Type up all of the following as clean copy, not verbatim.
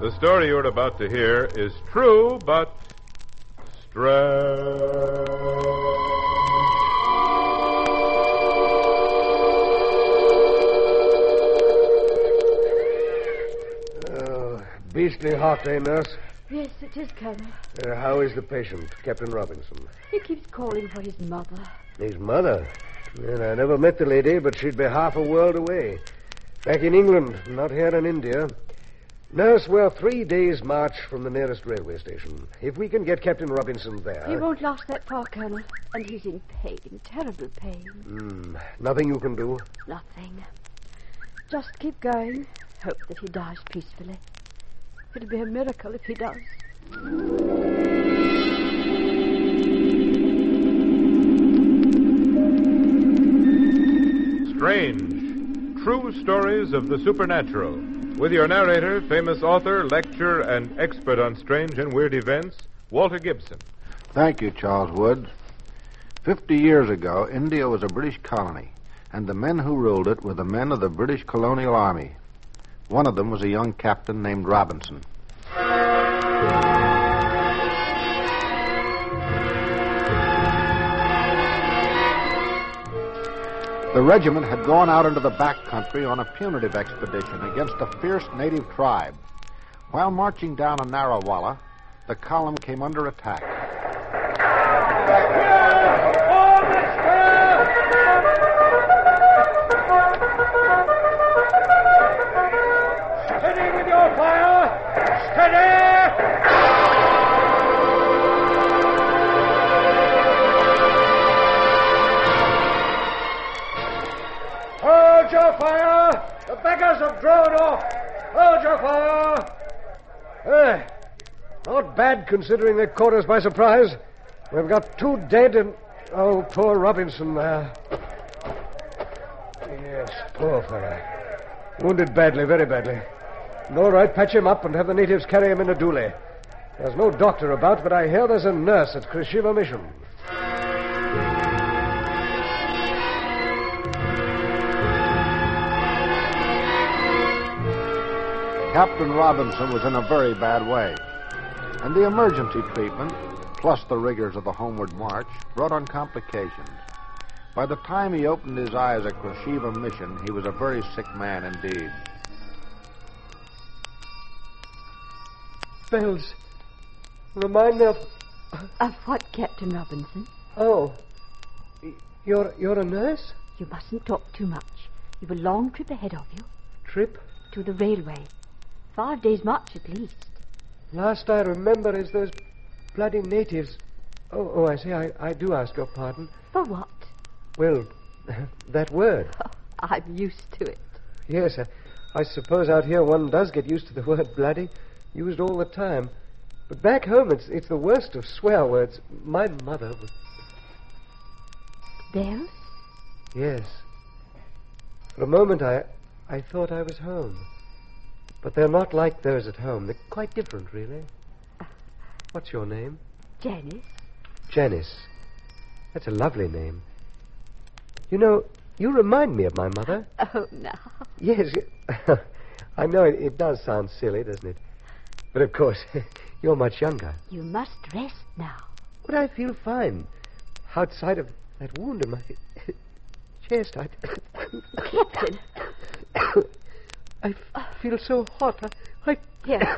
The story you're about to hear is true, but strange. Oh, beastly hot, eh, nurse? Yes, it is, Colonel. How is the patient, Captain Robinson? He keeps calling for his mother. His mother? Well, I never met the lady, but she'd be half a world away. Back in England, not here in India. Nurse, we're 3 days' march from the nearest railway station. If we can get Captain Robinson there... He won't last that far, Colonel. And he's in pain, terrible pain. Nothing you can do? Nothing. Just keep going. Hope that he dies peacefully. It'll be a miracle if he does. Strange. True stories of the supernatural. With your narrator, famous author, lecturer, and expert on strange and weird events, Walter Gibson. Thank you, Charles Woods. 50 years ago, India was a British colony, and the men who ruled it were the men of the British colonial army. One of them was a young captain named Robinson. The regiment had gone out into the back country on a punitive expedition against a fierce native tribe. While marching down a narrow walla, the column came under attack. Steady with your fire! Steady! Hold your fire! The beggars have drawn off! Hold your fire! Not bad, considering they caught us by surprise. We've got 2 dead and... Oh, poor Robinson there. Yes, poor fellow. Wounded badly, very badly. All right, patch him up and have the natives carry him in a dooley. There's no doctor about, but I hear there's a nurse at Krishiva Mission. Captain Robinson was in a very bad way, and the emergency treatment, plus the rigors of the homeward march, brought on complications. By the time he opened his eyes at Krishiva Mission, he was a very sick man indeed. Bells. Remind me of... Of what, Captain Robinson? Oh. You're a nurse? You mustn't talk too much. You've a long trip ahead of you. Trip? To the railway. 5 days' march at least. Last I remember is those bloody natives. Oh, I see. I do ask your pardon. For what? Well, that word. Oh, I'm used to it. Yes, I suppose out here one does get used to the word bloody, used all the time. But back home, it's the worst of swear words. My mother was... Bells? Yes. For a moment, I thought I was home. But they're not like those at home. They're quite different, really. What's your name? Janice. Janice. That's a lovely name. You know, you remind me of my mother. Oh, no. Yes. I know it does sound silly, doesn't it? But, of course, you're much younger. You must rest now. But I feel fine. Outside of that wound in my chest, Captain. I feel so hot. Here.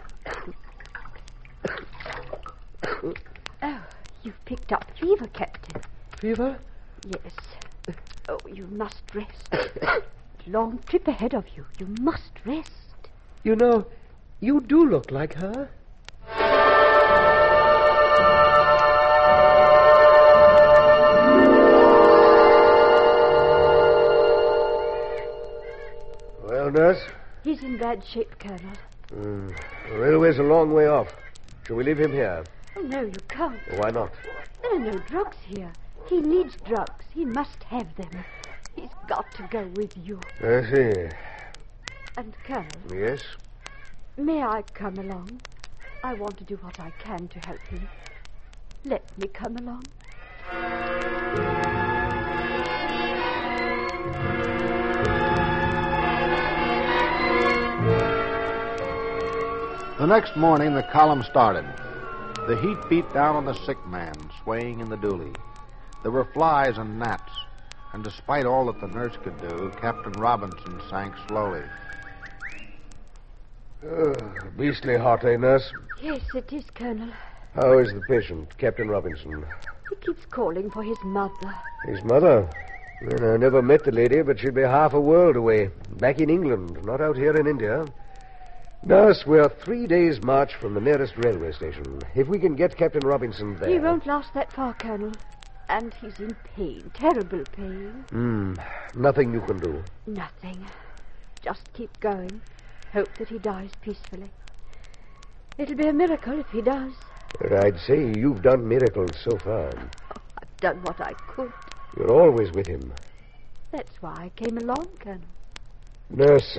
Oh, you've picked up fever, Captain. Fever? Yes. Oh, you must rest. Long trip ahead of you. You must rest. You know, you do look like her. Well, nurse? He's in bad shape, Colonel. The railway's a long way off. Shall we leave him here? Oh, no, you can't. Why not? There are no drugs here. He needs drugs. He must have them. He's got to go with you. I see. And, Colonel, Yes? may I come along? I want to do what I can to help him. Let me come along. The next morning, the column started. The heat beat down on the sick man, swaying in the dually. There were flies and gnats, and despite all that the nurse could do, Captain Robinson sank slowly. Beastly hot, eh, nurse? Yes, it is, Colonel. How is the patient, Captain Robinson? He keeps calling for his mother. His mother? Well, I never met the lady, but she'd be half a world away. Back in England, not out here in India. Nurse, we're 3 days' march from the nearest railway station. If we can get Captain Robinson there... He won't last that far, Colonel. And he's in pain, terrible pain. Nothing you can do. Nothing. Just keep going. Hope that he dies peacefully. It'll be a miracle if he does. I'd say you've done miracles so far. Oh, I've done what I could. You're always with him. That's why I came along, Colonel. Nurse,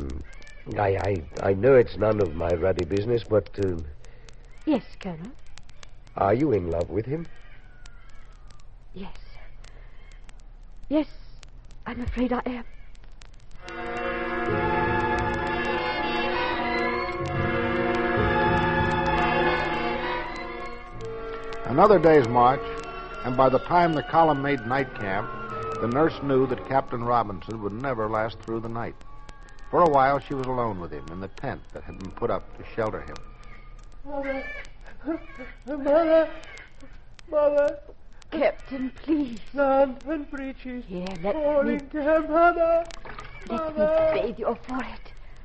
I know it's none of my ruddy business, but... Yes, Colonel. Are you in love with him? Yes. Yes, I'm afraid I am. Another day's march, and by the time the column made night camp, the nurse knew that Captain Robinson would never last through the night. For a while, she was alone with him in the tent that had been put up to shelter him. Mother. Captain, please. Land and breeches. Here, let Falling me down, Mother. bathe your forehead.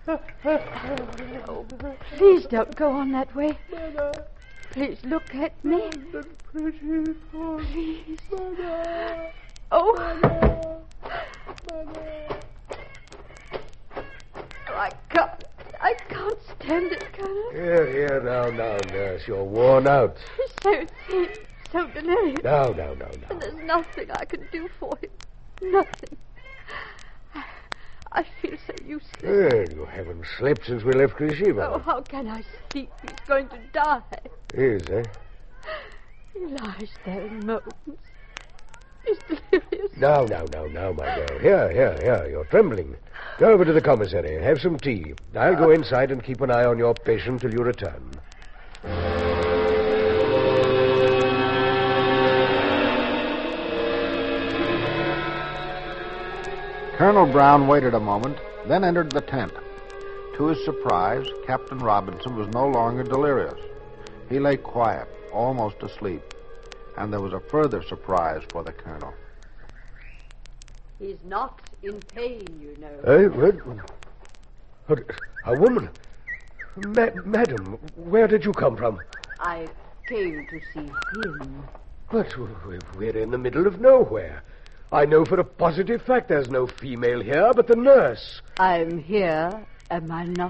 Oh, please don't go on that way. Mother. Please look at me. Land and breeches. Please. Mother. Oh. Mother. I can't stand it, Colonel. Here, now, nurse. You're worn out. He's so thin, so delirious. Now. And there's nothing I can do for him. Nothing. I feel so useless. Well, you haven't slept since we left Krishiva. Oh, how can I sleep? He's going to die. Is, eh? He lies there and moans. He's delirious. Now, my girl. Here. You're trembling. Go over to the commissary. Have some tea. I'll go inside and keep an eye on your patient till you return. Colonel Brown waited a moment, then entered the tent. To his surprise, Captain Robinson was no longer delirious. He lay quiet, almost asleep. And there was a further surprise for the colonel. He's not in pain, you know. What? A woman? Madam, where did you come from? I came to see him. But we're in the middle of nowhere. I know for a positive fact there's no female here but the nurse. I'm here, am I not?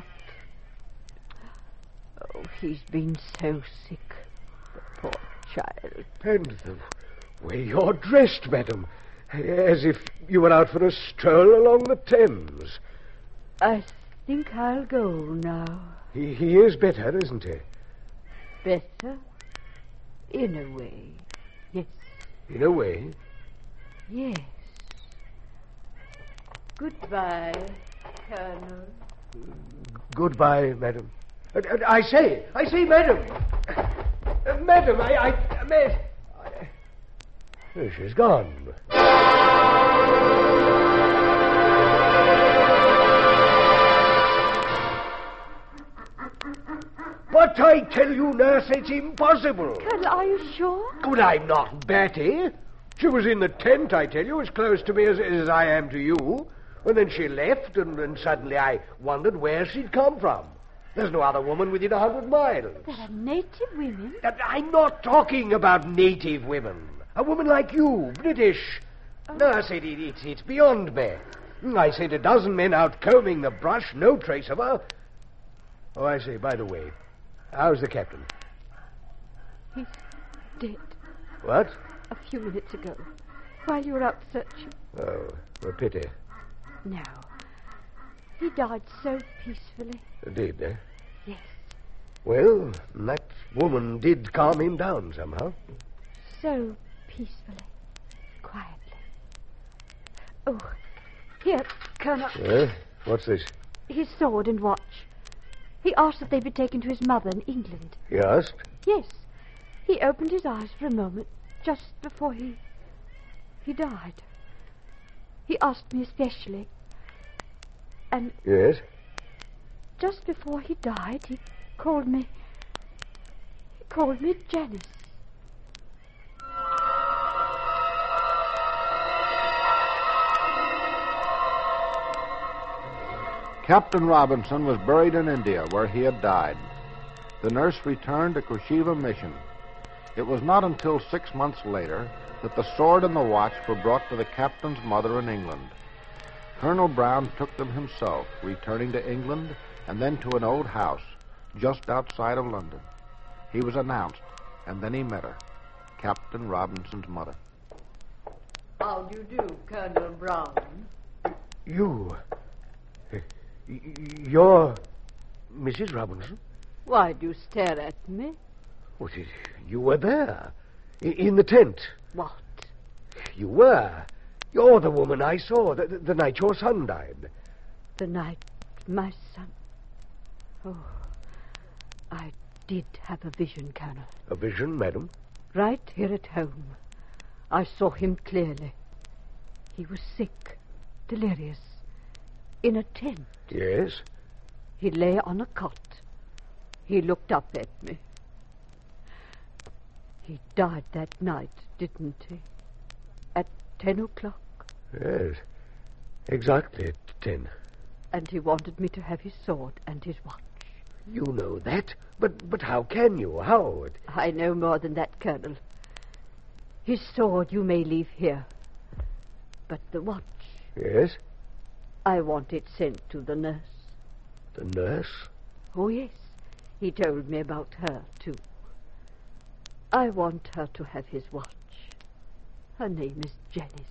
Oh, he's been so sick. The poor child. And the way you're dressed, madam. As if you were out for a stroll along the Thames. I think I'll go now. He is better, isn't he? Better? In a way, yes. In a way? Yes. Goodbye, Colonel. Goodbye, madam. I say, madam. Madam, Oh, she's gone. But I tell you, nurse, it's impossible. Colonel, are you sure? But I'm not Betty. She was in the tent, I tell you, as close to me as I am to you. And then she left, and suddenly I wondered where she'd come from. There's no other woman within 100 miles. There are native women. I'm not talking about native women. A woman like you, British. Nurse, it's beyond me. I sent a dozen men out combing the brush, no trace of her. Oh, I say, by the way, how's the captain? He's dead. What? A few minutes ago, while you were out searching. Oh, a pity. No. He died so peacefully. Did, eh? Yes. Well, that woman did calm him down somehow. So peacefully. Quietly. Oh, here, Colonel. What's this? His sword and watch. He asked that they be taken to his mother in England. He asked? Yes. He opened his eyes for a moment just before he died. He asked me especially. And Yes? just before he died, he called me Janice. Captain Robinson was buried in India, where he had died. The nurse returned to Koshiva Mission. It was not until 6 months later that the sword and the watch were brought to the captain's mother in England. Colonel Brown took them himself, returning to England and then to an old house just outside of London. He was announced, and then he met her, Captain Robinson's mother. How do you do, Colonel Brown? You're Mrs. Robinson? Why do you stare at me? What, you were there, in the tent. What? You were. You're the woman I saw the night your son died. The night my son... Oh, I did have a vision, Colonel. A vision, madam? Right here at home. I saw him clearly. He was sick, delirious, in a tent. Yes? He lay on a cot. He looked up at me. He died that night, didn't he? At 10 o'clock. Yes, exactly at 10. And he wanted me to have his sword and his watch. You know that, but how can you? How? I know more than that, Colonel. His sword you may leave here. But the watch... Yes? I want it sent to the nurse. The nurse? Oh, yes. He told me about her, too. I want her to have his watch. Her name is Janice.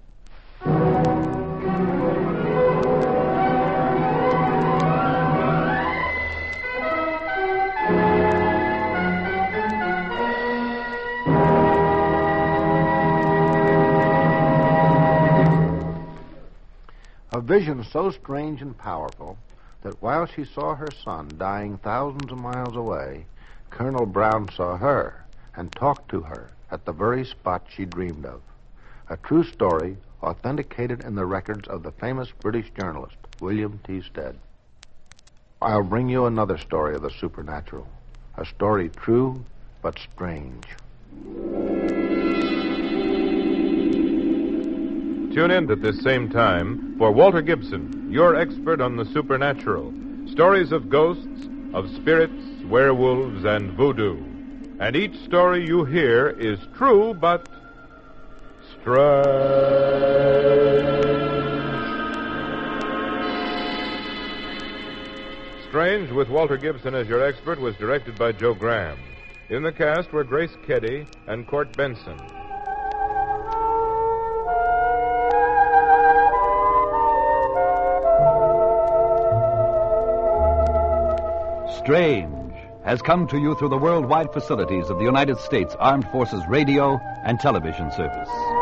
A vision so strange and powerful that while she saw her son dying thousands of miles away, Colonel Brown saw her and talked to her at the very spot she dreamed of. A true story authenticated in the records of the famous British journalist, William T. Stead. I'll bring you another story of the supernatural, a story true but strange. Tune in at this same time for Walter Gibson, your expert on the supernatural. Stories of ghosts, of spirits, werewolves, and voodoo. And each story you hear is true, but Strange, with Walter Gibson as your expert, was directed by Joe Graham. In the cast were Grace Keddy and Court Benson. Strange has come to you through the worldwide facilities of the United States Armed Forces Radio and Television Service.